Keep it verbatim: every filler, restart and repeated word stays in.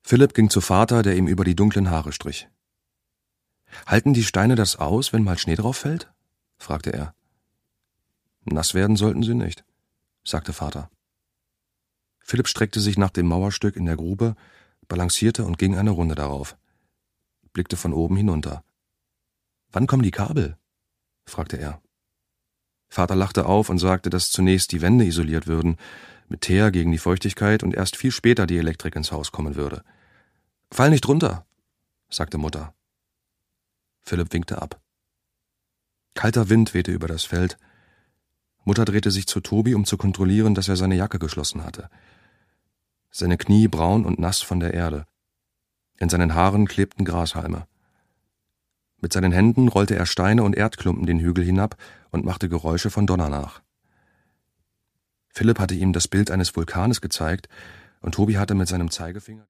Philipp ging zu Vater, der ihm über die dunklen Haare strich. »Halten die Steine das aus, wenn mal Schnee drauf fällt?« fragte er. »Nass werden sollten sie nicht«, sagte Vater. Philipp streckte sich nach dem Mauerstück in der Grube, balancierte und ging eine Runde darauf, blickte von oben hinunter. »Wann kommen die Kabel?« fragte er. Vater lachte auf und sagte, dass zunächst die Wände isoliert würden, mit Teer gegen die Feuchtigkeit, und erst viel später die Elektrik ins Haus kommen würde. »Fall nicht runter«, sagte Mutter. Philipp winkte ab. Kalter Wind wehte über das Feld. Mutter drehte sich zu Tobi, um zu kontrollieren, dass er seine Jacke geschlossen hatte. Seine Knie braun und nass von der Erde. In seinen Haaren klebten Grashalme. Mit seinen Händen rollte er Steine und Erdklumpen den Hügel hinab und machte Geräusche von Donner nach. Philipp hatte ihm das Bild eines Vulkanes gezeigt, und Tobi hatte mit seinem Zeigefinger